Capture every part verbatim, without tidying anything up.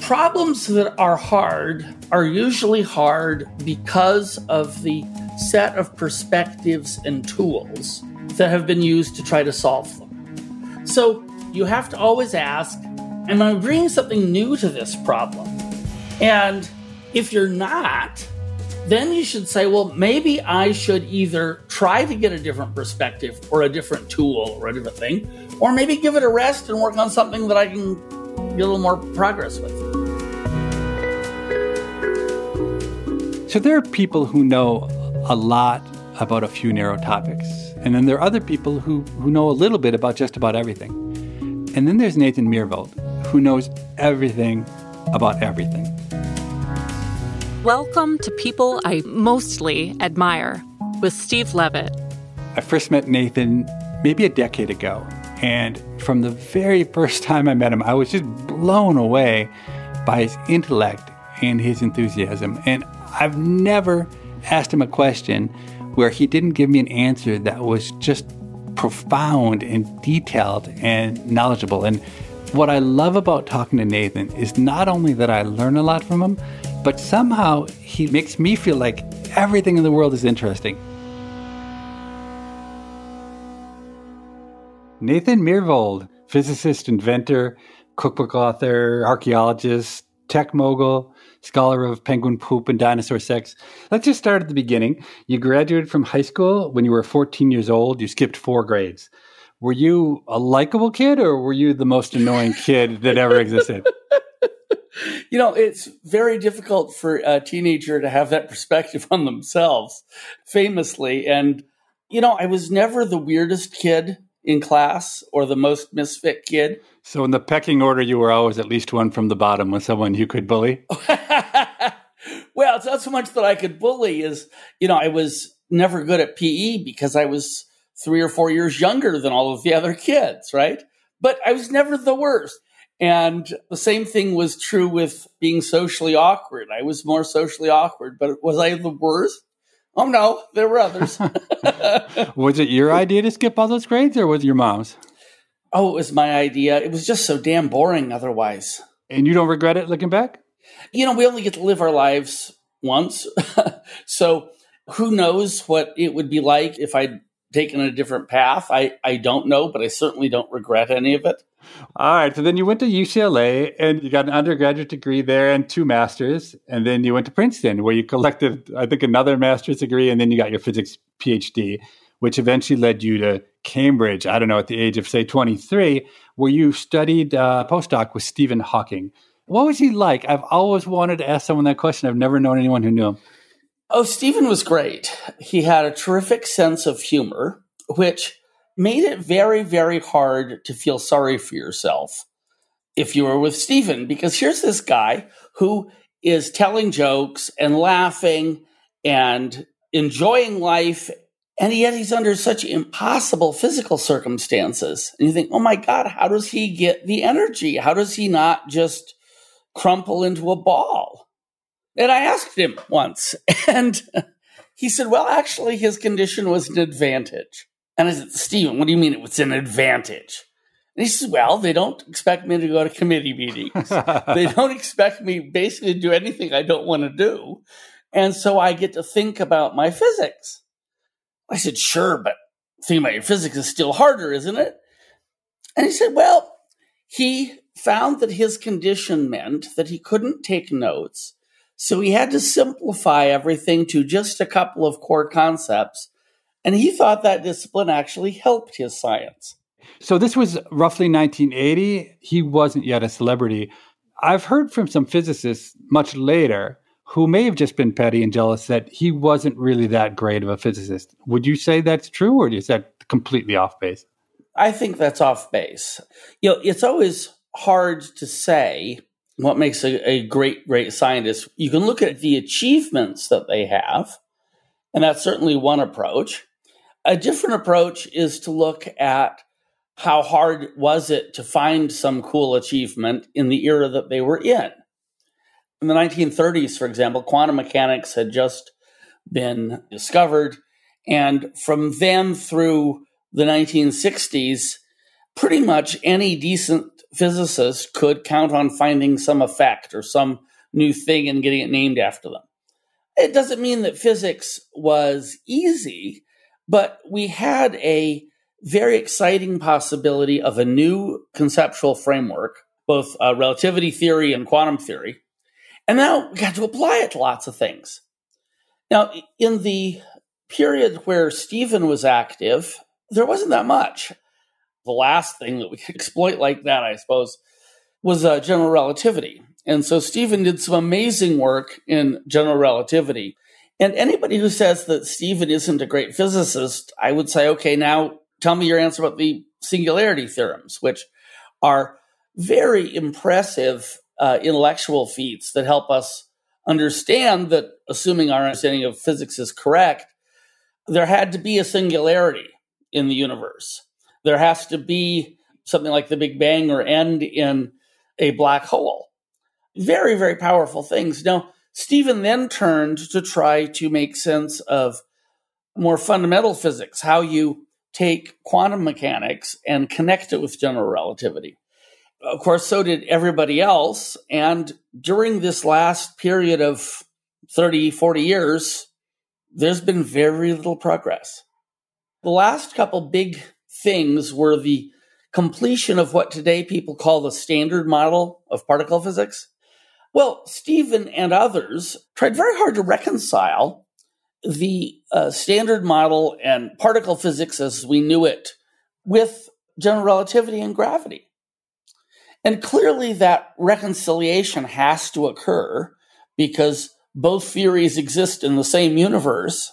Problems that are hard are usually hard because of the set of perspectives and tools that have been used to try to solve them. So you have to always ask, am I bringing something new to this problem? And if you're not, then you should say, well, maybe I should either try to get a different perspective or a different tool or a different thing, or maybe give it a rest and work on something that I can get a little more progress with. So there are people who know a lot about a few narrow topics, and then there are other people who, who know a little bit about just about everything. And then there's Nathan Myhrvold, who knows everything about everything. Welcome to People I Mostly Admire with Steve Levitt. I first met Nathan maybe a decade ago, and from the very first time I met him, I was just blown away by his intellect and his enthusiasm. And I've never asked him a question where he didn't give me an answer that was just profound and detailed and knowledgeable. And what I love about talking to Nathan is not only that I learn a lot from him, but somehow he makes me feel like everything in the world is interesting. Nathan Myhrvold, physicist, inventor, cookbook author, archaeologist, tech mogul, scholar of penguin poop and dinosaur sex. Let's just start at the beginning. You graduated from high school when you were fourteen years old. You skipped four grades. Were you a likable kid, or were you the most annoying kid that ever existed? You know, it's very difficult for a teenager to have that perspective on themselves, famously. And, you know, I was never the weirdest kid in class or the most misfit kid. So in the pecking order, you were always at least one from the bottom with someone you could bully? Well, it's not so much that I could bully as, you know, I was never good at P E because I was three or four years younger than all of the other kids, right? But I was never the worst. And the same thing was true with being socially awkward. I was more socially awkward, but was I the worst? Oh, no, there were others. Was it your idea to skip all those grades, or was it your mom's? Oh, it was my idea. It was just so damn boring otherwise. And you don't regret it looking back? You know, we only get to live our lives once. So who knows what it would be like if I'd taken a different path. I, I don't know, but I certainly don't regret any of it. All right. So then you went to U C L A and you got an undergraduate degree there and two masters. And then you went to Princeton where you collected, I think, another master's degree. And then you got your physics PhD, which eventually led you to Cambridge, I don't know, at the age of, say, twenty-three, where you studied uh, postdoc with Stephen Hawking. What was he like? I've always wanted to ask someone that question. I've never known anyone who knew him. Oh, Stephen was great. He had a terrific sense of humor, which made it very, very hard to feel sorry for yourself if you were with Stephen, because here's this guy who is telling jokes and laughing and enjoying life, and yet he's under such impossible physical circumstances. And you think, oh my God, how does he get the energy? How does he not just crumple into a ball? And I asked him once, and he said, well, actually, his condition was an advantage. And I said, Stephen, what do you mean it was an advantage? And he says, well, they don't expect me to go to committee meetings. They don't expect me basically to do anything I don't want to do. And so I get to think about my physics. I said, sure, but thinking about your physics is still harder, isn't it? And he said, well, he found that his condition meant that he couldn't take notes. So he had to simplify everything to just a couple of core concepts. And he thought that discipline actually helped his science. So this was roughly nineteen eighty. He wasn't yet a celebrity. I've heard from some physicists much later who may have just been petty and jealous that he wasn't really that great of a physicist. Would you say that's true, or is that completely off base? I think that's off base. You know, it's always hard to say what makes a, a great, great scientist. You can look at the achievements that they have, and that's certainly one approach. A different approach is to look at how hard was it to find some cool achievement in the era that they were in. In the nineteen thirties, for example, quantum mechanics had just been discovered. And from then through the nineteen sixties, pretty much any decent physicist could count on finding some effect or some new thing and getting it named after them. It doesn't mean that physics was easy, but we had a very exciting possibility of a new conceptual framework, both uh, relativity theory and quantum theory. And now we got to apply it to lots of things. Now, in the period where Stephen was active, there wasn't that much. The last thing that we could exploit like that, I suppose, was uh, general relativity. And so Stephen did some amazing work in general relativity. And anybody who says that Stephen isn't a great physicist, I would say, okay, now tell me your answer about the singularity theorems, which are very impressive uh, intellectual feats that help us understand that, assuming our understanding of physics is correct, there had to be a singularity in the universe. There has to be something like the Big Bang or end in a black hole. Very, very powerful things. Now, Stephen then turned to try to make sense of more fundamental physics, how you take quantum mechanics and connect it with general relativity. Of course, so did everybody else. And during this last period of thirty, forty years, there's been very little progress. The last couple big things were the completion of what today people call the standard model of particle physics. Well, Stephen and others tried very hard to reconcile the uh, standard model and particle physics as we knew it with general relativity and gravity. And clearly that reconciliation has to occur because both theories exist in the same universe,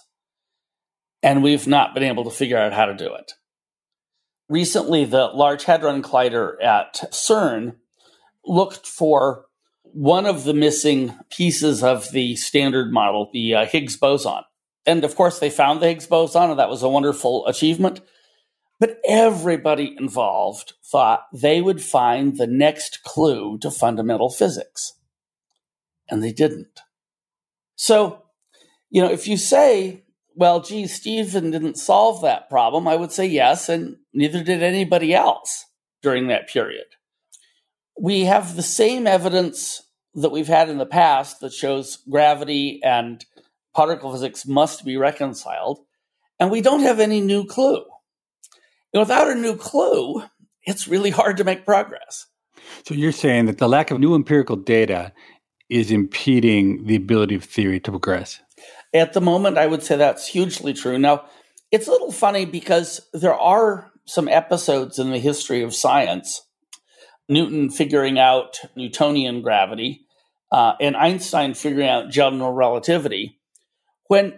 and we've not been able to figure out how to do it. Recently, the Large Hadron Collider at CERN looked for one of the missing pieces of the standard model, the uh, Higgs boson. And of course, they found the Higgs boson, and that was a wonderful achievement. But everybody involved thought they would find the next clue to fundamental physics. And they didn't. So, you know, if you say, well, gee, Stephen didn't solve that problem, I would say yes, and neither did anybody else during that period. We have the same evidence that we've had in the past that shows gravity and particle physics must be reconciled, and we don't have any new clue. And without a new clue, it's really hard to make progress. So you're saying that the lack of new empirical data is impeding the ability of theory to progress? At the moment, I would say that's hugely true. Now, it's a little funny because there are some episodes in the history of science, Newton figuring out Newtonian gravity, uh, and Einstein figuring out general relativity, when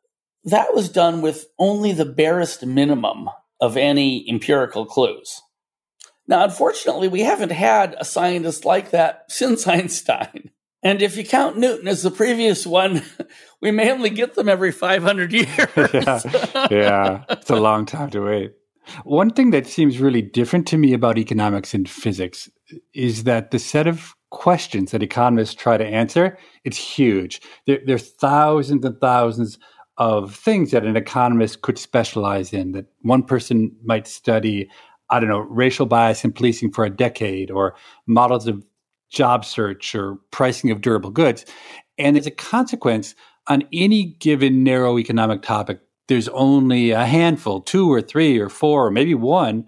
that was done with only the barest minimum of any empirical clues. Now, unfortunately, we haven't had a scientist like that since Einstein. And if you count Newton as the previous one, we may only get them every five hundred years. yeah. yeah, it's a long time to wait. One thing that seems really different to me about economics and physics is that the set of questions that economists try to answer, it's huge. There, there are thousands and thousands of things that an economist could specialize in, that one person might study, I don't know, racial bias in policing for a decade, or models of job search or pricing of durable goods. And as a consequence, on any given narrow economic topic, there's only a handful, two or three or four, or maybe one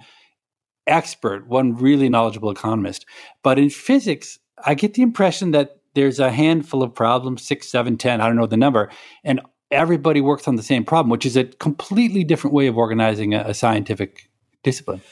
expert, one really knowledgeable economist. But in physics, I get the impression that there's a handful of problems, six, seven, ten, I don't know the number, and everybody works on the same problem, which is a completely different way of organizing a, a scientific discipline.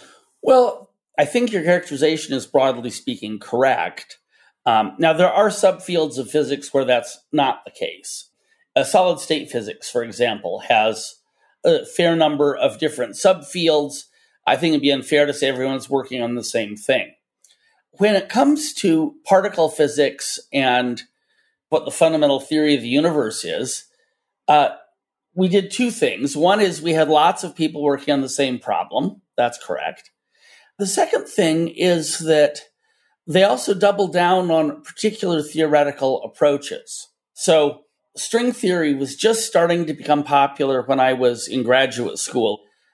Well, I think your characterization is, broadly speaking, correct. Um, now, there are subfields of physics where that's not the case. A solid state physics, for example, has a fair number of different subfields. I think it'd be unfair to say everyone's working on the same thing. When it comes to particle physics and what the fundamental theory of the universe is, uh, we did two things. One is we had lots of people working on the same problem. That's correct. The second thing is that they also doubled down on particular theoretical approaches. So string theory was just starting to become popular when I was in graduate school.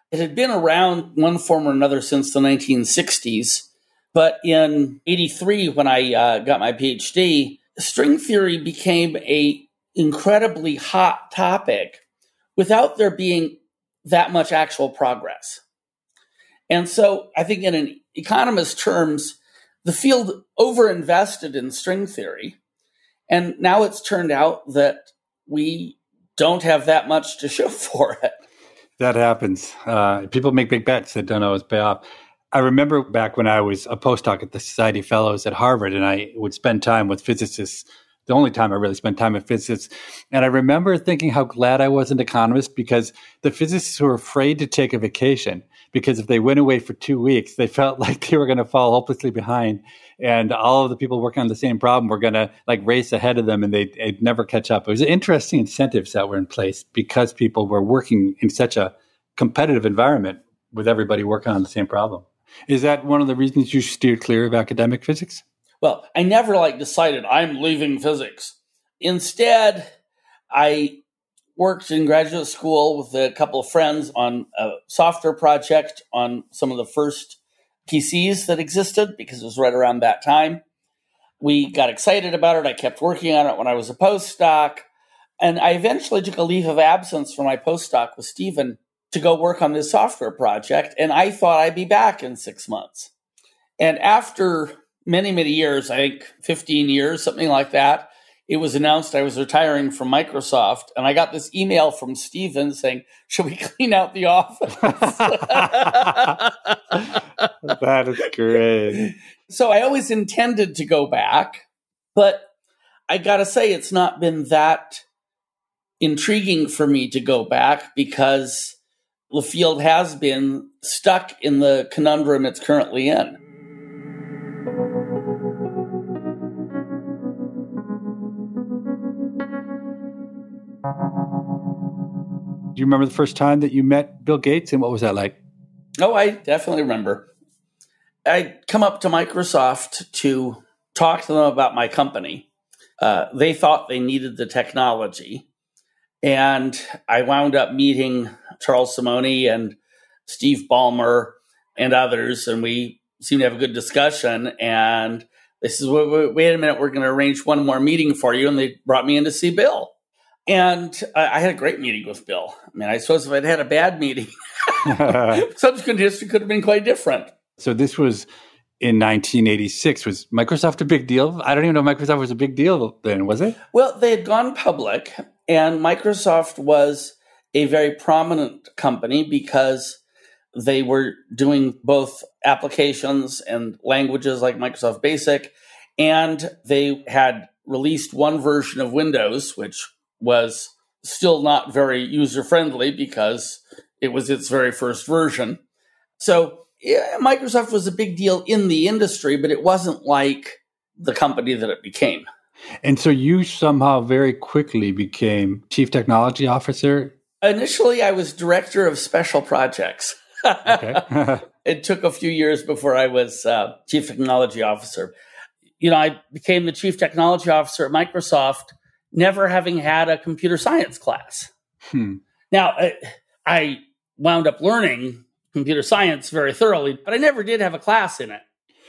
It had been around one form or another since the nineteen sixties, but in eighty-three, when I uh, got my PhD, string theory became a incredibly hot topic without there being that much actual progress. And so I think in an economist terms, the field overinvested in string theory. And now it's turned out that we don't have that much to show for it. That happens. Uh, people make big bets that don't always pay off. I remember back when I was a postdoc at the Society Fellows at Harvard, and I would spend time with physicists, the only time I really spent time with physicists. And I remember thinking how glad I was an economist, because the physicists were afraid to take a vacation, because if they went away for two weeks, they felt like they were going to fall hopelessly behind. And all of the people working on the same problem were going to like race ahead of them, and they'd, they'd never catch up. It was interesting incentives that were in place because people were working in such a competitive environment with everybody working on the same problem. Is that one of the reasons you steered clear of academic physics? Well, I never like decided I'm leaving physics. Instead, I worked in graduate school with a couple of friends on a software project on some of the first P Cs that existed, because it was right around that time. We got excited about it. I kept working on it when I was a postdoc. And I eventually took a leave of absence from my postdoc with Stephen to go work on this software project. And I thought I'd be back in six months. And after many, many years, I think fifteen years, something like that, it was announced I was retiring from Microsoft. And I got this email from Stephen saying, should we clean out the office? That is great. So I always intended to go back, but I got to say it's not been that intriguing for me to go back, because the field has been stuck in the conundrum it's currently in. Do you remember the first time that you met Bill Gates, and what was that like? Oh, I definitely remember. I'd come up to Microsoft to talk to them about my company. Uh, they thought they needed the technology. And I wound up meeting Charles Simonyi and Steve Ballmer and others, and we seemed to have a good discussion. And they said, wait, wait, wait a minute, we're going to arrange one more meeting for you. And they brought me in to see Bill. And I, I had a great meeting with Bill. I mean, I suppose if I'd had a bad meeting, subsequent history could have been quite different. So this was in nineteen eighty-six. Was Microsoft a big deal? I don't even know if Microsoft was a big deal then, was it? Well, they had gone public, and Microsoft was a very prominent company because they were doing both applications and languages like Microsoft Basic, and they had released one version of Windows, which was still not very user-friendly because it was its very first version. So yeah, Microsoft was a big deal in the industry, but it wasn't like the company that it became. And so you somehow very quickly became Chief Technology Officer? Initially, I was Director of Special Projects. Okay. It took a few years before I was uh, Chief Technology Officer. You know, I became the Chief Technology Officer at Microsoft, never having had a computer science class. Hmm. Now, I, I wound up learning computer science very thoroughly, but I never did have a class in it.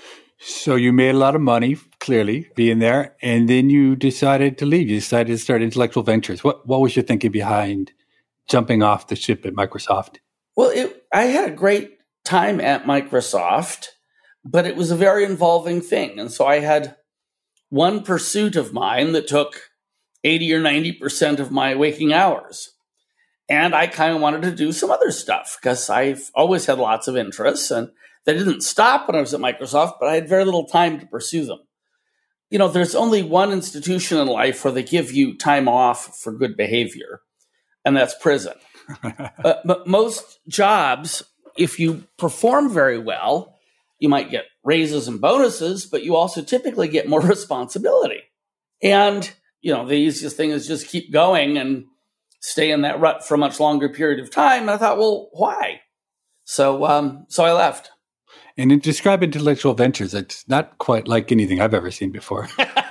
So you made a lot of money, clearly, being there, and then you decided to leave. You decided to start Intellectual Ventures. What what was your thinking behind jumping off the ship at Microsoft? Well, it, I had a great time at Microsoft, but it was a very involving thing. And so I had one pursuit of mine that took eighty or ninety percent of my waking hours. And I kind of wanted to do some other stuff because I've always had lots of interests, and they didn't stop when I was at Microsoft, but I had very little time to pursue them. You know, there's only one institution in life where they give you time off for good behavior, and that's prison. uh, but most jobs, if you perform very well, you might get raises and bonuses, but you also typically get more responsibility. And, you know, the easiest thing is just keep going and stay in that rut for a much longer period of time. And I thought, well, why? So, um, so I left. And in describe Intellectual Ventures, it's not quite like anything I've ever seen before.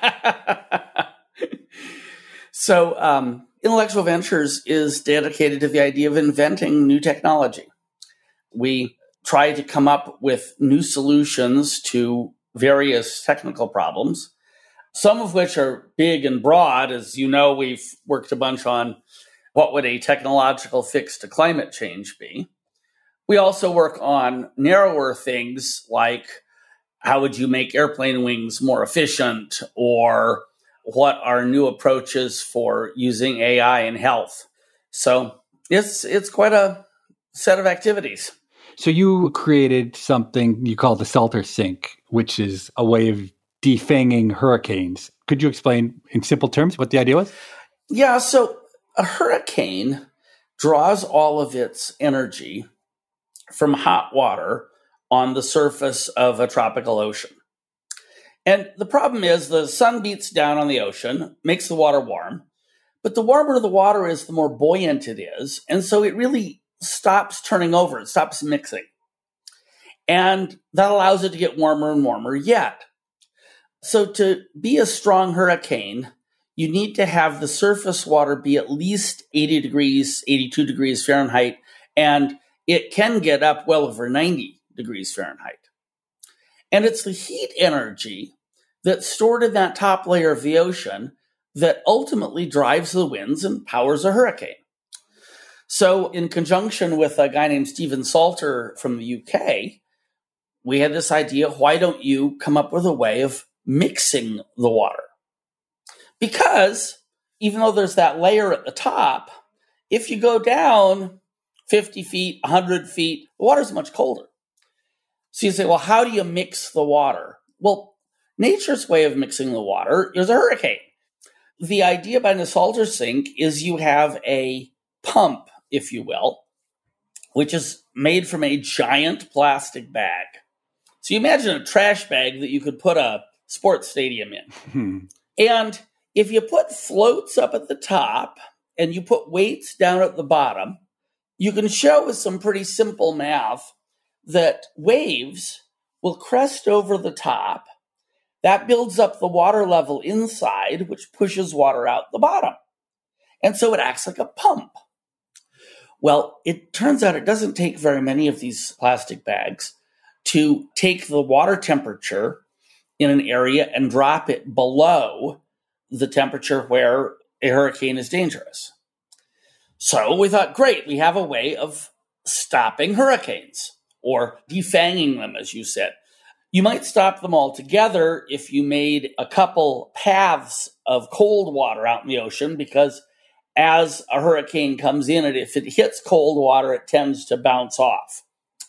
So, um, Intellectual Ventures is dedicated to the idea of inventing new technology. We try to come up with new solutions to various technical problems, some of which are big and broad. As you know, we've worked a bunch on what would a technological fix to climate change be. We also work on narrower things like how would you make airplane wings more efficient, or what are new approaches for using A I in health. So it's it's quite a set of activities. So you created something you call the Salter Sink, which is a way of defanging hurricanes. Could you explain in simple terms what the idea was? Yeah, so a hurricane draws all of its energy from hot water on the surface of a tropical ocean. And the problem is the sun beats down on the ocean, makes the water warm, but the warmer the water is, the more buoyant it is. And so it really stops turning over, it stops mixing. And that allows it to get warmer and warmer yet. So to be a strong hurricane, you need to have the surface water be at least eighty degrees, eighty-two degrees Fahrenheit, and it can get up well over ninety degrees Fahrenheit. And it's the heat energy that's stored in that top layer of the ocean that ultimately drives the winds and powers a hurricane. So in conjunction with a guy named Stephen Salter from the U K, we had this idea, why don't you come up with a way of mixing the water? Because even though there's that layer at the top, if you go down fifty feet, one hundred feet, the water's much colder. So you say, well, how do you mix the water? Well, nature's way of mixing the water is a hurricane. The idea behind the Salter Sink is you have a pump, if you will, which is made from a giant plastic bag. So you imagine a trash bag that you could put a sports stadium in. Hmm. And if you put floats up at the top and you put weights down at the bottom, you can show with some pretty simple math that waves will crest over the top. That builds up the water level inside, which pushes water out the bottom. And so it acts like a pump. Well, it turns out it doesn't take very many of these plastic bags to take the water temperature in an area and drop it below the temperature where a hurricane is dangerous. So we thought, great, we have a way of stopping hurricanes, or defanging them, as you said. You might stop them altogether if you made a couple paths of cold water out in the ocean, because as a hurricane comes in, and if it hits cold water, it tends to bounce off.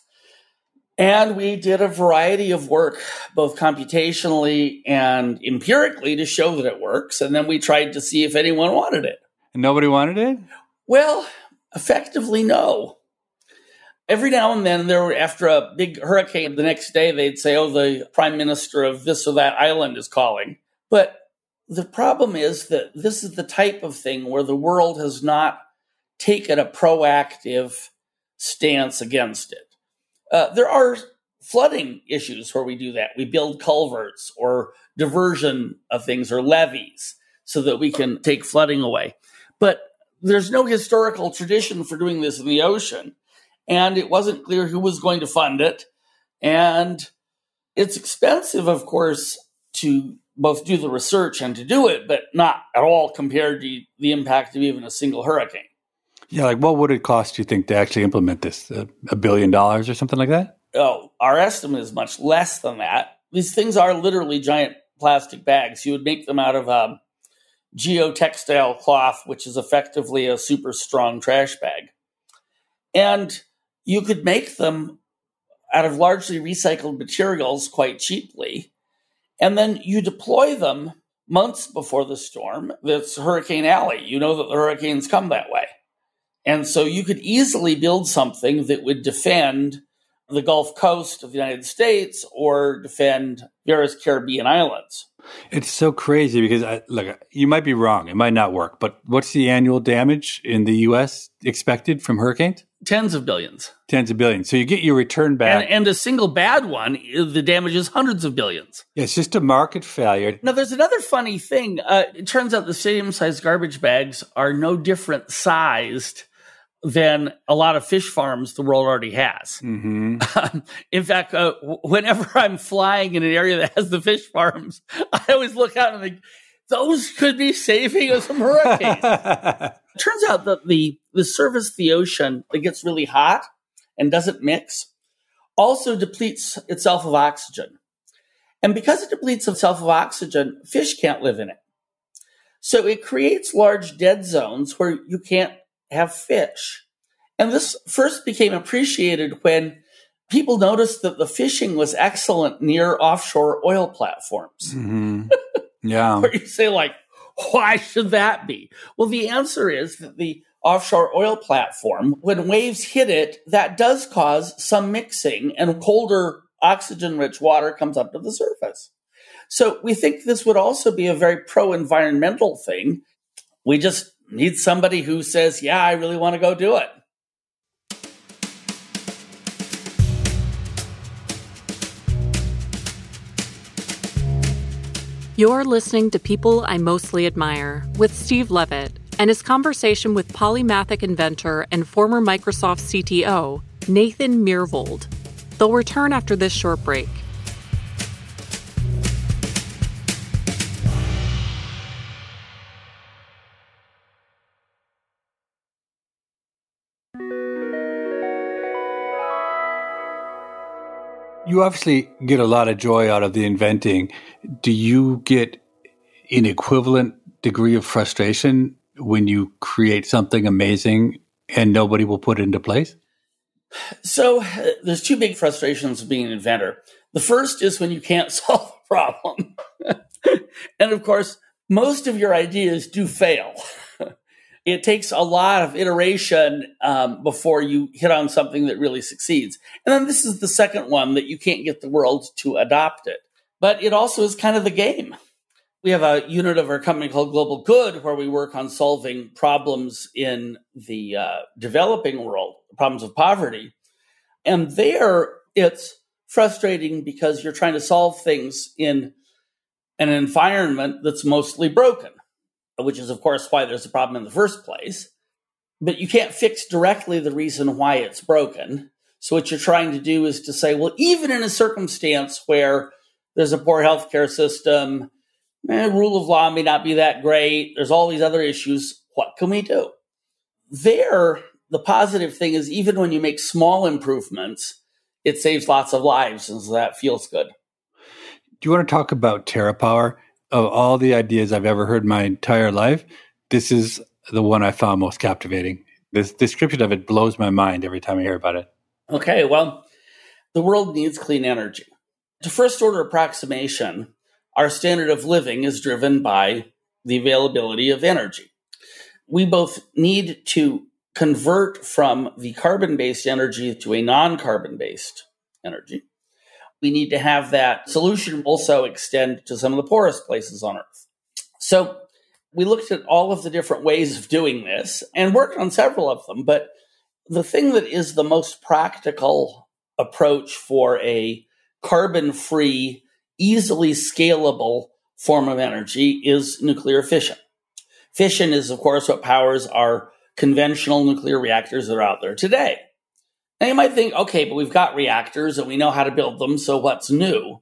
And we did a variety of work, both computationally and empirically, to show that it works. And then we tried to see if anyone wanted it. And nobody wanted it? Well, effectively, no. Every now and then, there, after a big hurricane, the next day they'd say, oh, the prime minister of this or that island is calling. But the problem is that this is the type of thing where the world has not taken a proactive stance against it. Uh, there are flooding issues where we do that. We build culverts or diversion of things or levees so that we can take flooding away. But there's no historical tradition for doing this in the ocean. And it wasn't clear who was going to fund it. And it's expensive, of course, to both do the research and to do it, but not at all compared to the impact of even a single hurricane. Yeah, like what would it cost, you think, to actually implement this? A, a billion dollars or something like that? Oh, our estimate is much less than that. These things are literally giant plastic bags. You would make them out of um, geotextile cloth, which is effectively a super strong trash bag. And you could make them out of largely recycled materials quite cheaply. And then you deploy them months before the storm. That's Hurricane Alley. You know that the hurricanes come that way. And so you could easily build something that would defend the Gulf Coast of the United States or defend various Caribbean islands. It's so crazy because, I, look, you might be wrong. It might not work. But what's the annual damage in the U S expected from hurricanes? Tens of billions. Tens of billions. So you get your return back. And, and a single bad one, the damage is hundreds of billions. Yeah, it's just a market failure. Now, there's another funny thing. Uh, it turns out the stadium-sized garbage bags are no different sized than a lot of fish farms the world already has. Mm-hmm. In fact, uh, whenever I'm flying in an area that has the fish farms, I always look out and think, those could be saving us from hurricanes. It turns out that the, the surface of the ocean that gets really hot and doesn't mix also depletes itself of oxygen. And because it depletes itself of oxygen, fish can't live in it. So it creates large dead zones where you can't have fish. And this first became appreciated when people noticed that the fishing was excellent near offshore oil platforms. Mm-hmm. Yeah. Where you say, like, why should that be? Well, the answer is that the offshore oil platform, when waves hit it, that does cause some mixing, and colder oxygen-rich water comes up to the surface. So we think this would also be a very pro-environmental thing. We just need somebody who says, yeah, I really want to go do it. You're listening to People I Mostly Admire with Steve Levitt and his conversation with polymathic inventor and former Microsoft C T O, Nathan Myhrvold. They'll return after this short break. You obviously get a lot of joy out of the inventing. Do you get an equivalent degree of frustration when you create something amazing and nobody will put it into place? So uh, there's two big frustrations of being an inventor. The first is when you can't solve a problem. And of course, most of your ideas do fail. It takes a lot of iteration um, before you hit on something that really succeeds. And then this is the second one, that you can't get the world to adopt it. But it also is kind of the game. We have a unit of our company called Global Good, where we work on solving problems in the uh, developing world, problems of poverty. And there, it's frustrating because you're trying to solve things in an environment that's mostly broken, which is, of course, why there's a problem in the first place. But you can't fix directly the reason why it's broken. So what you're trying to do is to say, well, even in a circumstance where there's a poor healthcare system, eh, rule of law may not be that great, there's all these other issues, what can we do? There, the positive thing is, even when you make small improvements, it saves lots of lives, and so that feels good. Do you want to talk about TerraPower? Of all the ideas I've ever heard my entire life, this is the one I found most captivating. This description of it blows my mind every time I hear about it. Okay, well, the world needs clean energy. To first order approximation, our standard of living is driven by the availability of energy. We both need to convert from the carbon-based energy to a non-carbon-based energy. We need to have that solution also extend to some of the poorest places on Earth. So we looked at all of the different ways of doing this and worked on several of them. But the thing that is the most practical approach for a carbon-free, easily scalable form of energy is nuclear fission. Fission is, of course, what powers our conventional nuclear reactors that are out there today. Now you might think, okay, but we've got reactors and we know how to build them, so what's new?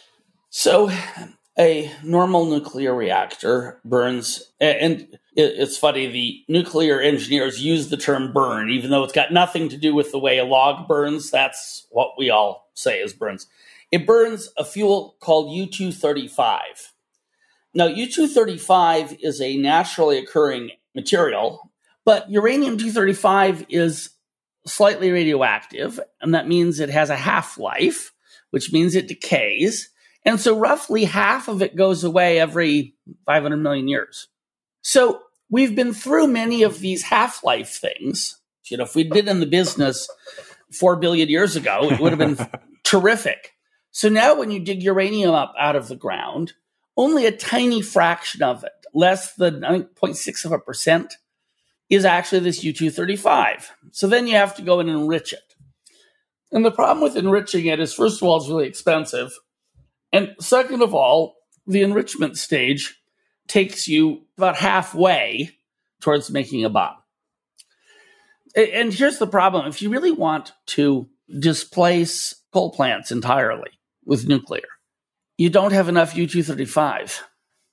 So a normal nuclear reactor burns, and it's funny, the nuclear engineers use the term burn, even though it's got nothing to do with the way a log burns. That's what we all say is burns. It burns a fuel called U two thirty-five. Now, U two thirty-five is a naturally occurring material, but uranium two thirty-five is slightly radioactive, and that means it has a half-life, which means it decays. And so roughly half of it goes away every five hundred million years. So we've been through many of these half-life things. You know, if we'd been in the business four billion years ago, it would have been terrific. So now when you dig uranium up out of the ground, only a tiny fraction of it, less than, I think, zero point six of a percent, is actually this U two thirty-five. So then you have to go and enrich it. And the problem with enriching it is, first of all, it's really expensive. And second of all, the enrichment stage takes you about halfway towards making a bomb. And here's the problem. If you really want to displace coal plants entirely with nuclear, you don't have enough U two thirty-five.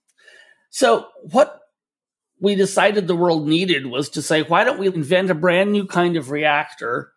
So what we decided the world needed was to say, why don't we invent a brand new kind of reactor,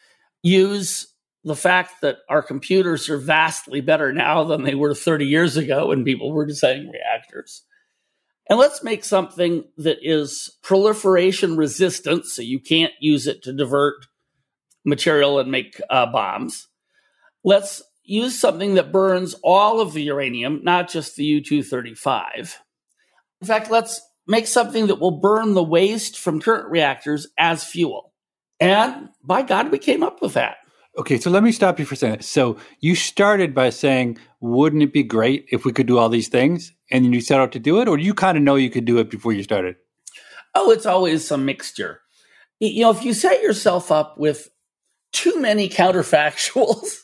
use the fact that our computers are vastly better now than they were thirty years ago when people were designing reactors. And let's make something that is proliferation resistant, so you can't use it to divert material and make uh, bombs. Let's use something that burns all of the uranium, not just the U two thirty-five. In fact, let's make something that will burn the waste from current reactors as fuel. And by God, we came up with that. Okay, so let me stop you for a second. So you started by saying, wouldn't it be great if we could do all these things? And then you set out to do it? Or do you kind of know you could do it before you started? Oh, it's always some mixture. You know, if you set yourself up with too many counterfactuals,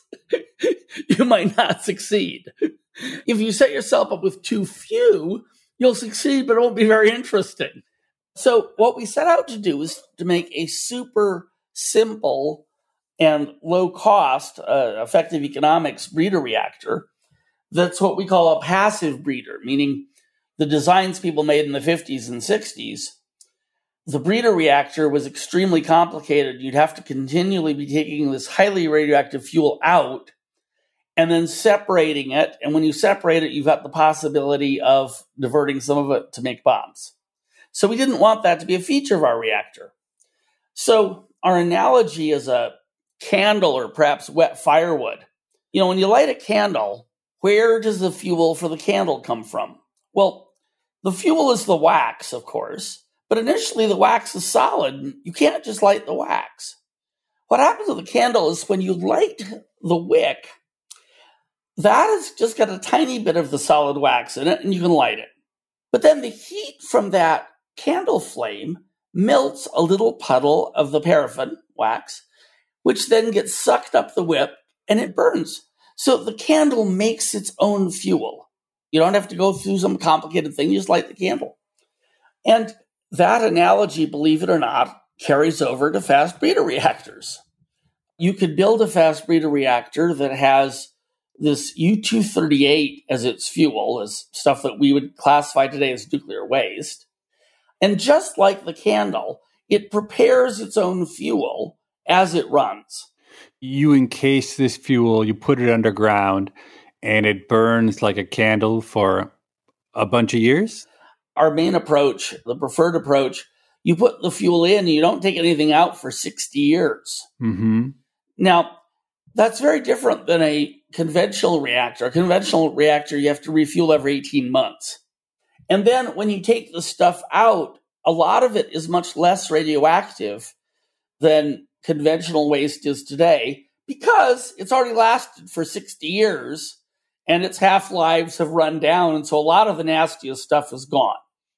you might not succeed. If you set yourself up with too few, you'll succeed, but it won't be very interesting. So what we set out to do is to make a super simple and low-cost, uh, effective economics breeder reactor that's what we call a passive breeder, meaning the designs people made in the fifties and sixties, the breeder reactor was extremely complicated. You'd have to continually be taking this highly radioactive fuel out and then separating it. And when you separate it, you've got the possibility of diverting some of it to make bombs. So we didn't want that to be a feature of our reactor. So our analogy is a candle or perhaps wet firewood. You know, when you light a candle, where does the fuel for the candle come from? Well, the fuel is the wax, of course, but initially the wax is solid. You can't just light the wax. What happens with the candle is when you light the wick, that has just got a tiny bit of the solid wax in it, and you can light it. But then the heat from that candle flame melts a little puddle of the paraffin wax, which then gets sucked up the wick, and it burns. So the candle makes its own fuel. You don't have to go through some complicated thing. You just light the candle. And that analogy, believe it or not, carries over to fast breeder reactors. You could build a fast breeder reactor that has this U two thirty-eight as its fuel, as stuff that we would classify today as nuclear waste. And just like the candle, it prepares its own fuel as it runs. You encase this fuel, you put it underground, and it burns like a candle for a bunch of years? Our main approach, the preferred approach, you put the fuel in and you don't take anything out for sixty years. Mm-hmm. Now, that's very different than a conventional reactor. A conventional reactor, you have to refuel every eighteen months. And then when you take the stuff out, a lot of it is much less radioactive than conventional waste is today because it's already lasted for sixty years and its half-lives have run down. And so a lot of the nastiest stuff is gone.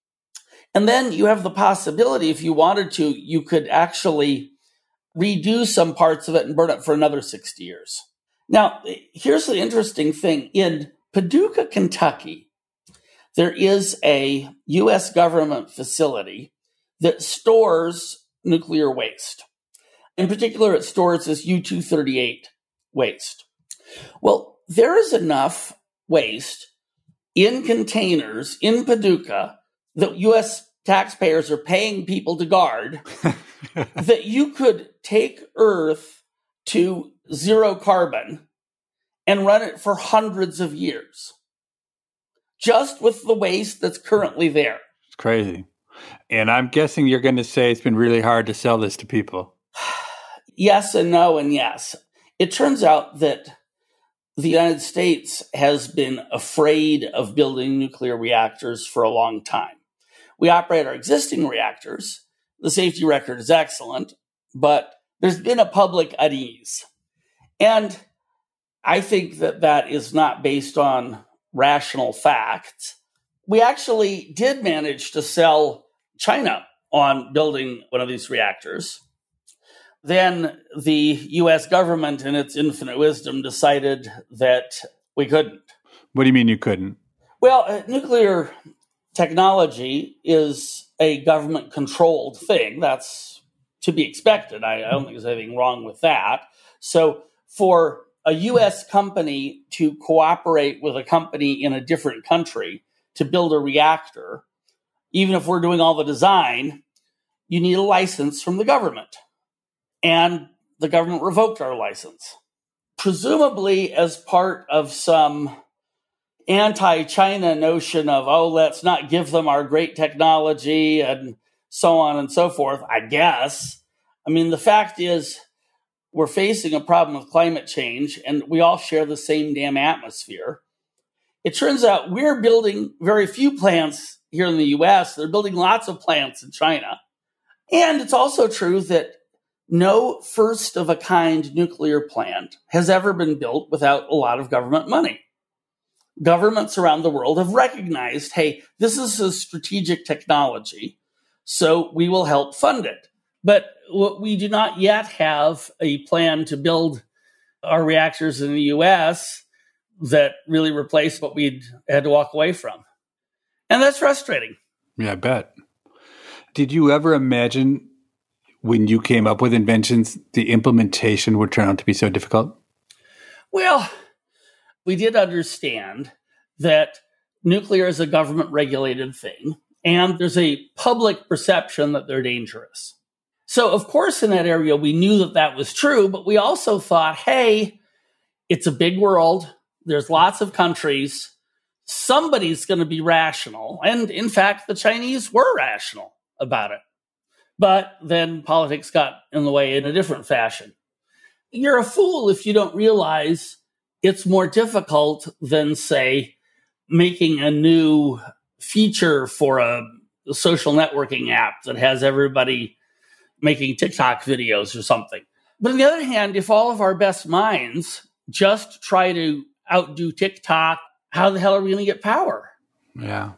And then you have the possibility, if you wanted to, you could actually redo some parts of it and burn it for another sixty years. Now, here's the interesting thing. In Paducah, Kentucky, there is a U S government facility that stores nuclear waste. In particular, it stores this U two thirty-eight waste. Well, there is enough waste in containers in Paducah that U S taxpayers are paying people to guard that you could take Earth to zero carbon and run it for hundreds of years, just with the waste that's currently there. It's crazy. And I'm guessing you're going to say it's been really hard to sell this to people. Yes and no and yes. It turns out that the United States has been afraid of building nuclear reactors for a long time. We operate our existing reactors. The safety record is excellent, but there's been a public unease. And I think that that is not based on rational facts. We actually did manage to sell China on building one of these reactors. Then the U S government, in its infinite wisdom, decided that we couldn't. What do you mean you couldn't? Well, uh, nuclear technology is a government-controlled thing. That's to be expected. I, I don't think there's anything wrong with that. So for a U S company to cooperate with a company in a different country to build a reactor, even if we're doing all the design, you need a license from the government. And the government revoked our license, presumably as part of some anti-China notion of, oh, let's not give them our great technology and so on and so forth, I guess. I mean, the fact is we're facing a problem with climate change and we all share the same damn atmosphere. It turns out we're building very few plants here in the U S. They're building lots of plants in China. And it's also true that no first-of-a-kind nuclear plant has ever been built without a lot of government money. Governments around the world have recognized, hey, this is a strategic technology, so we will help fund it. But we do not yet have a plan to build our reactors in the U S that really replace what we'd had to walk away from. And that's frustrating. Yeah, I bet. Did you ever imagine when you came up with inventions, the implementation would turn out to be so difficult? Well, we did understand that nuclear is a government-regulated thing, and there's a public perception that they're dangerous. So, of course, in that area, we knew that that was true, but we also thought, hey, it's a big world. There's lots of countries. Somebody's going to be rational. And in fact, the Chinese were rational about it. But then politics got in the way in a different fashion. You're a fool if you don't realize it's more difficult than, say, making a new feature for a social networking app that has everybody making TikTok videos or something. But on the other hand, if all of our best minds just try to outdo TikTok, how the hell are we going to get power? Yeah.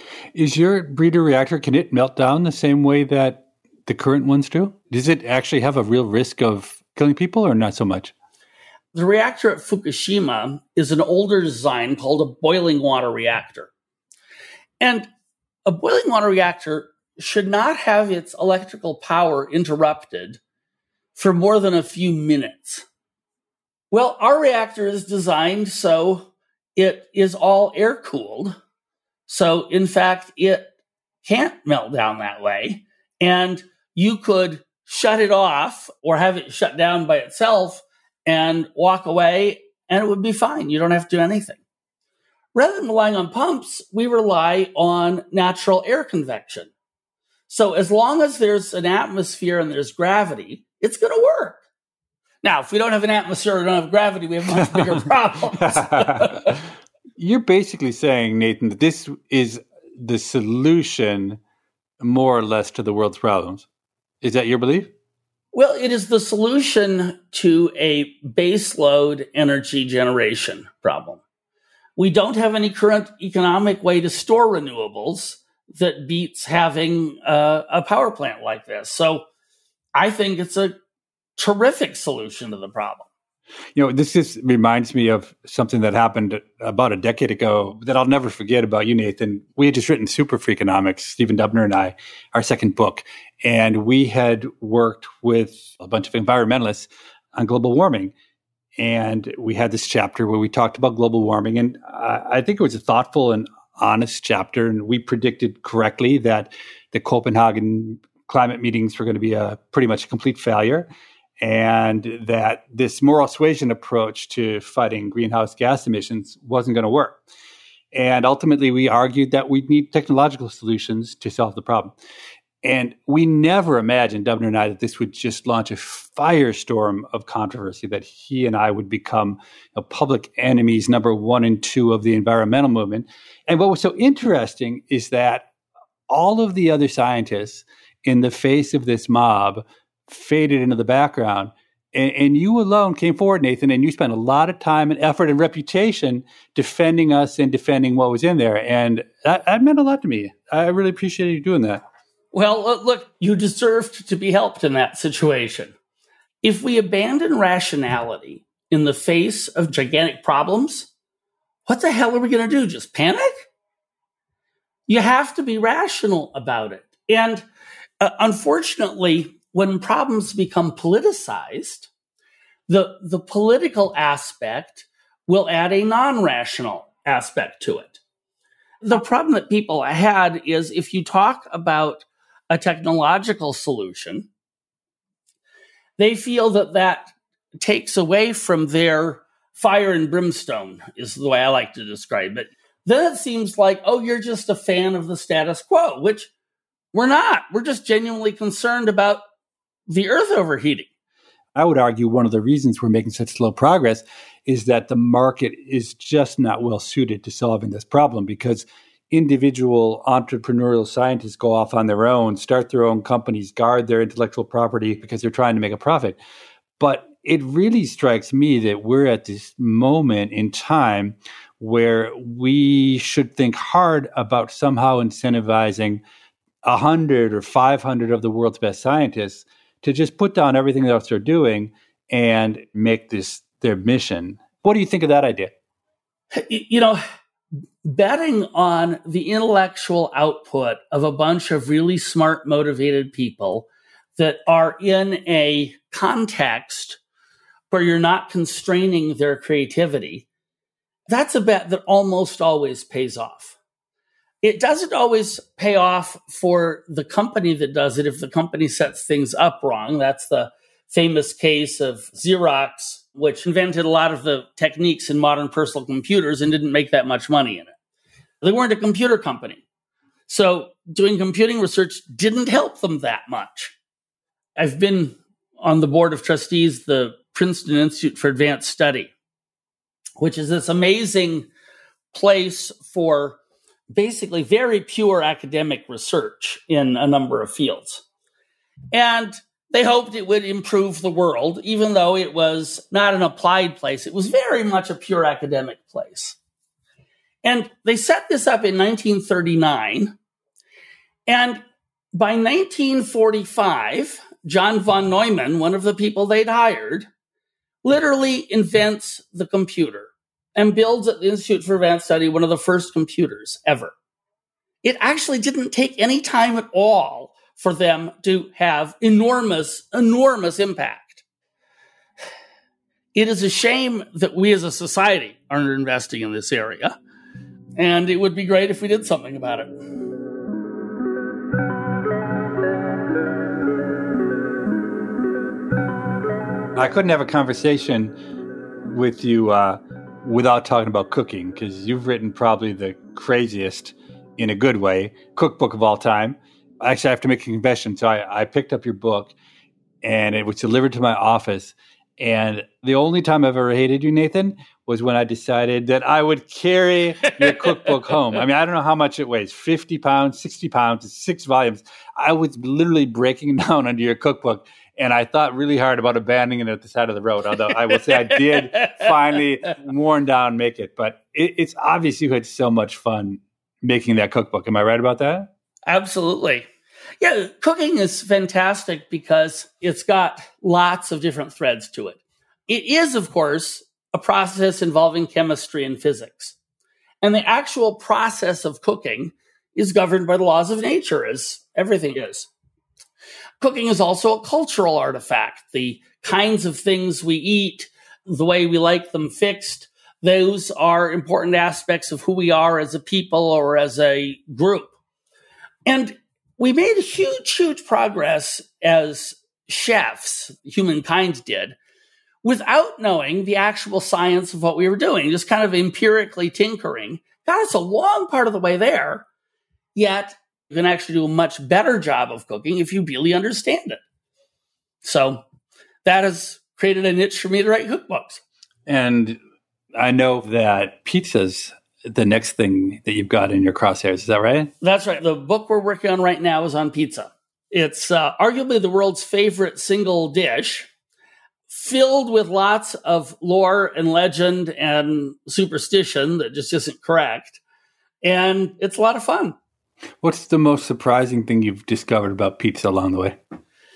Is your breeder reactor, can it melt down the same way that the current ones do? Does it actually have a real risk of killing people or not so much? The reactor at Fukushima is an older design called a boiling water reactor. And a boiling water reactor should not have its electrical power interrupted for more than a few minutes. Well, our reactor is designed so it is all air-cooled. So, in fact, it can't melt down that way. And you could shut it off or have it shut down by itself and walk away, and it would be fine. You don't have to do anything. Rather than relying on pumps, we rely on natural air convection. So as long as there's an atmosphere and there's gravity, it's going to work. Now, if we don't have an atmosphere or don't have gravity, we have much bigger problems. You're basically saying, Nathan, that this is the solution more or less to the world's problems. Is that your belief? Well, it is the solution to a baseload energy generation problem. We don't have any current economic way to store renewables that beats having uh, a power plant like this. So I think it's a terrific solution to the problem. You know, this just reminds me of something that happened about a decade ago that I'll never forget about you, Nathan. We had just written Super Freakonomics, Stephen Dubner and I, our second book, and we had worked with a bunch of environmentalists on global warming. And we had this chapter where we talked about global warming, and I, I think it was a thoughtful and honest chapter, and we predicted correctly that the Copenhagen climate meetings were going to be a pretty much a complete failure, and that this moral suasion approach to fighting greenhouse gas emissions wasn't going to work. And ultimately, we argued that we need technological solutions to solve the problem. And we never imagined, Dubner and I, that this would just launch a firestorm of controversy, that he and I would become you know, public enemies number one and two of the environmental movement. And what was so interesting is that all of the other scientists, in the face of this mob, faded into the background. And, and you alone came forward, Nathan, and you spent a lot of time and effort and reputation defending us and defending what was in there. And that, that meant a lot to me. I really appreciated you doing that. Well, look, you deserved to be helped in that situation. If we abandon rationality in the face of gigantic problems, what the hell are we going to do? Just panic? You have to be rational about it. And uh, unfortunately, when problems become politicized, the, the political aspect will add a non-rational aspect to it. The problem that people had is if you talk about a technological solution, they feel that that takes away from their fire and brimstone, is the way I like to describe it. Then it seems like, oh, you're just a fan of the status quo, which we're not. We're just genuinely concerned about the Earth overheating. I would argue one of the reasons we're making such slow progress is that the market is just not well suited to solving this problem, because individual entrepreneurial scientists go off on their own, start their own companies, guard their intellectual property because they're trying to make a profit. But it really strikes me that we're at this moment in time where we should think hard about somehow incentivizing one hundred or five hundred of the world's best scientists to just put down everything else they're doing and make this their mission. What do you think of that idea? You know, betting on the intellectual output of a bunch of really smart, motivated people that are in a context where you're not constraining their creativity, that's a bet that almost always pays off. It doesn't always pay off for the company that does it if the company sets things up wrong. That's the famous case of Xerox, which invented a lot of the techniques in modern personal computers and didn't make that much money in it. They weren't a computer company. So doing computing research didn't help them that much. I've been on the board of trustees, the Princeton Institute for Advanced Study, which is this amazing place for basically very pure academic research in a number of fields. And they hoped it would improve the world, even though it was not an applied place. It was very much a pure academic place. And they set this up in nineteen thirty-nine. And by nineteen forty-five, John von Neumann, one of the people they'd hired, literally invents the computer and builds at the Institute for Advanced Study one of the first computers ever. It actually didn't take any time at all for them to have enormous, enormous impact. It is a shame that we as a society aren't investing in this area, and it would be great if we did something about it. I couldn't have a conversation with you uh, without talking about cooking, because you've written probably the craziest, in a good way, cookbook of all time. Actually, I have to make a confession. So I, I picked up your book, and it was delivered to my office. And the only time I've ever hated you, Nathan, was when I decided that I would carry your cookbook home. I mean, I don't know how much it weighs, fifty pounds, sixty pounds, it's six volumes. I was literally breaking down under your cookbook. And I thought really hard about abandoning it at the side of the road, although I will say I did finally, worn down, make it. But it, it's obvious you had so much fun making that cookbook. Am I right about that? Absolutely. Yeah, cooking is fantastic because it's got lots of different threads to it. It is, of course, a process involving chemistry and physics. And the actual process of cooking is governed by the laws of nature, as everything is. Cooking is also a cultural artifact. The kinds of things we eat, the way we like them fixed, those are important aspects of who we are as a people or as a group. And we made huge, huge progress as chefs, humankind did, without knowing the actual science of what we were doing, just kind of empirically tinkering. Got us a long part of the way there, yet you can actually do a much better job of cooking if you really understand it. So that has created a niche for me to write cookbooks. And I know that pizza's the next thing that you've got in your crosshairs. Is that right? That's right. The book we're working on right now is on pizza. It's uh, arguably the world's favorite single dish, filled with lots of lore and legend and superstition that just isn't correct. And it's a lot of fun. What's the most surprising thing you've discovered about pizza along the way?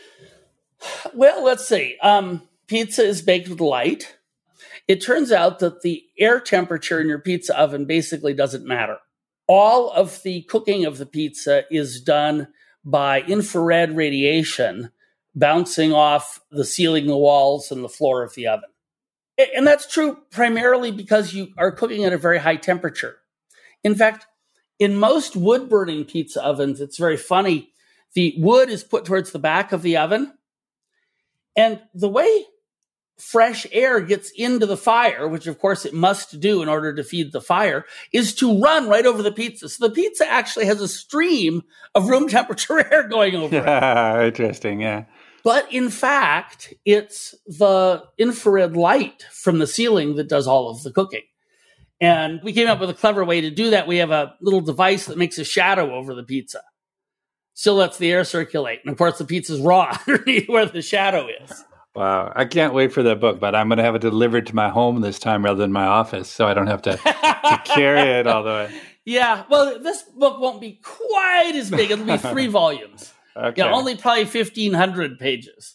Well, let's see. Um, pizza is baked with light. It turns out that the air temperature in your pizza oven basically doesn't matter. All of the cooking of the pizza is done by infrared radiation, bouncing off the ceiling, the walls, and the floor of the oven. And that's true primarily because you are cooking at a very high temperature. In fact, in most wood-burning pizza ovens, it's very funny. The wood is put towards the back of the oven, and the way fresh air gets into the fire, which of course it must do in order to feed the fire, is to run right over the pizza. So the pizza actually has a stream of room temperature air going over it. Interesting, yeah. But in fact, it's the infrared light from the ceiling that does all of the cooking. And we came up with a clever way to do that. We have a little device that makes a shadow over the pizza. Still lets the air circulate. And of course, the pizza's raw underneath where the shadow is. Wow. I can't wait for that book, but I'm going to have it delivered to my home this time rather than my office, so I don't have to, to carry it all the way. Yeah. Well, this book won't be quite as big. It'll be three volumes. Okay. Yeah, only probably fifteen hundred pages.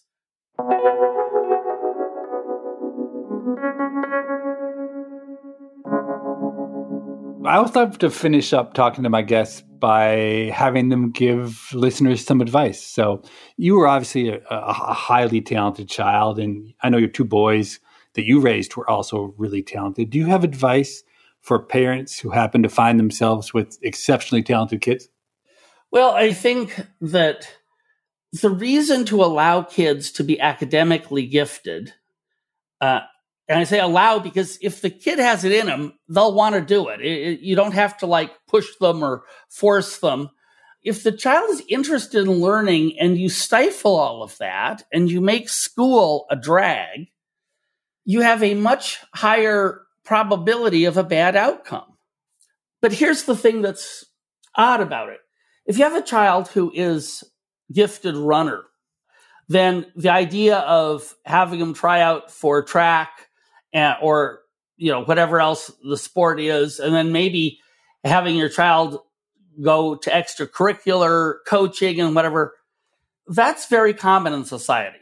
I always love to finish up talking to my guests by having them give listeners some advice. So you were obviously a, a highly talented child, and I know your two boys that you raised were also really talented. Do you have advice for parents who happen to find themselves with exceptionally talented kids? Well, I think that the reason to allow kids to be academically gifted, uh, and I say allow because if the kid has it in them, they'll want to do it. It, it. You don't have to like push them or force them. If the child is interested in learning and you stifle all of that and you make school a drag, you have a much higher probability of a bad outcome. But here's the thing that's odd about it. If you have a child who is gifted runner, then the idea of having them try out for track and, or, you know, whatever else the sport is, and then maybe having your child go to extracurricular coaching and whatever, that's very common in society.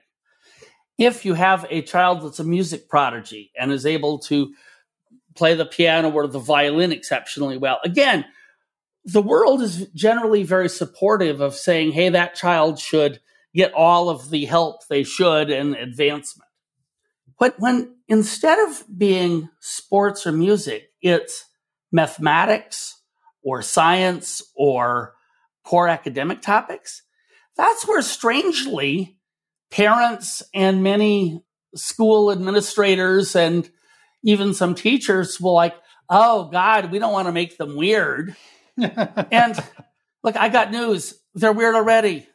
If you have a child that's a music prodigy and is able to play the piano or the violin exceptionally well, again, the world is generally very supportive of saying, hey, that child should get all of the help they should and advancement. But when instead of being sports or music, it's mathematics or science or core academic topics, that's where strangely parents and many school administrators and even some teachers will like, oh God, we don't want to make them weird. And look, I got news. They're weird already.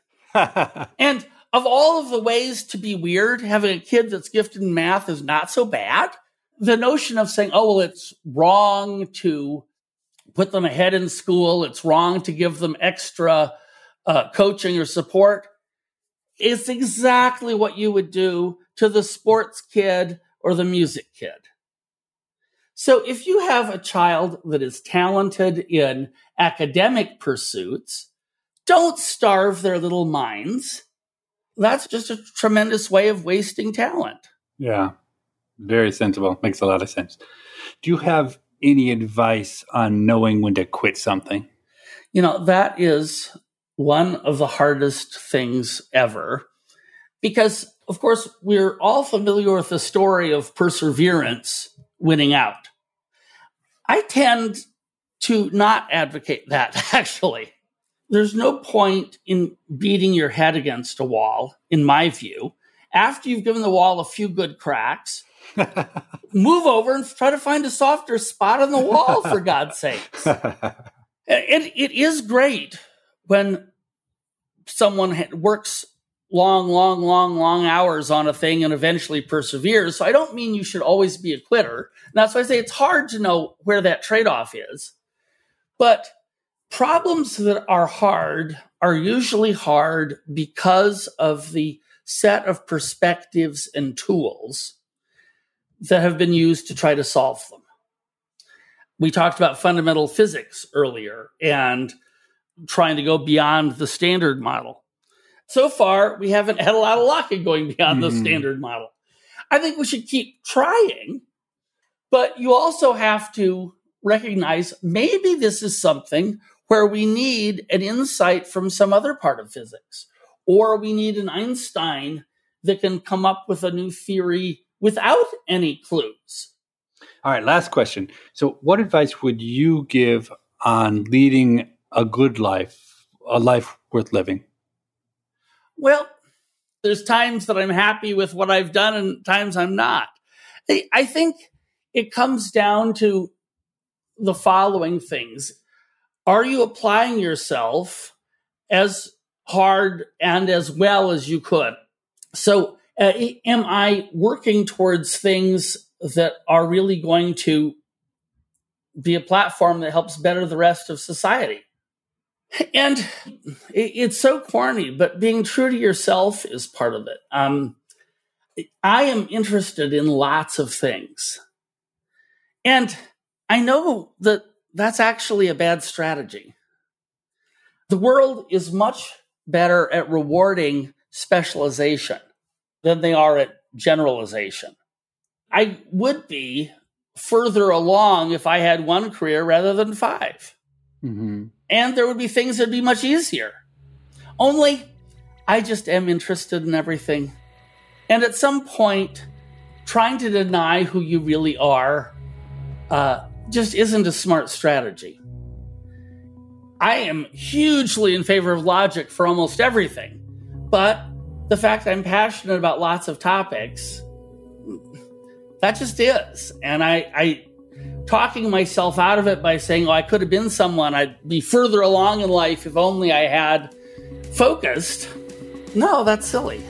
And of all of the ways to be weird, having a kid that's gifted in math is not so bad. The notion of saying, oh, well, it's wrong to put them ahead in school, it's wrong to give them extra uh, coaching or support, is exactly what you would do to the sports kid or the music kid. So if you have a child that is talented in academic pursuits, don't starve their little minds. That's just a tremendous way of wasting talent. Yeah, very sensible. Makes a lot of sense. Do you have any advice on knowing when to quit something? You know, that is one of the hardest things ever. Because, of course, we're all familiar with the story of perseverance winning out. I tend to not advocate that, actually. There's no point in beating your head against a wall, in my view. After you've given the wall a few good cracks, move over and try to find a softer spot on the wall, for God's sakes. It, it is great when someone works long, long, long, long hours on a thing and eventually perseveres. So I don't mean you should always be a quitter. And that's why I say it's hard to know where that trade-off is. But problems that are hard are usually hard because of the set of perspectives and tools that have been used to try to solve them. We talked about fundamental physics earlier and trying to go beyond the standard model. So far, we haven't had a lot of luck in going beyond mm-hmm. the standard model. I think we should keep trying, but you also have to recognize maybe this is something where we need an insight from some other part of physics, or we need an Einstein that can come up with a new theory without any clues. All right, last question. So what advice would you give on leading a good life, a life worth living? Well, there's times that I'm happy with what I've done and times I'm not. I think it comes down to the following things. Are you applying yourself as hard and as well as you could? So uh, am I working towards things that are really going to be a platform that helps better the rest of society? And it, it's so corny, but being true to yourself is part of it. Um, I am interested in lots of things. And I know that that's actually a bad strategy. The world is much better at rewarding specialization than they are at generalization. I would be further along if I had one career rather than five. Mm-hmm. And there would be things that would be much easier. Only I just am interested in everything. And at some point, trying to deny who you really are uh, just isn't a smart strategy. I am hugely in favor of logic for almost everything. But the fact I'm passionate about lots of topics, that just is. And I, I talking myself out of it by saying, oh, I could have been someone, I'd be further along in life if only I had focused. No, that's silly.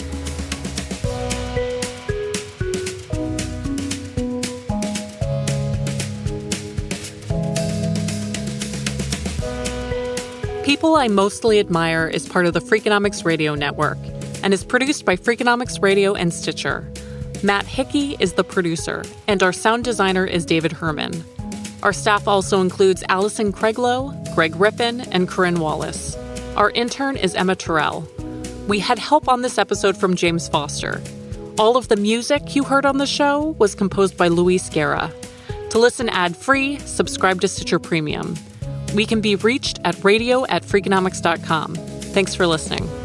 People I Mostly Admire is part of the Freakonomics Radio Network and is produced by Freakonomics Radio and Stitcher. Matt Hickey is the producer, and our sound designer is David Herman. Our staff also includes Allison Craiglow, Greg Rippin, and Corinne Wallace. Our intern is Emma Terrell. We had help on this episode from James Foster. All of the music you heard on the show was composed by Luis Guerra. To listen ad-free, subscribe to Stitcher Premium. We can be reached at radio at freakonomics dot com. Thanks for listening.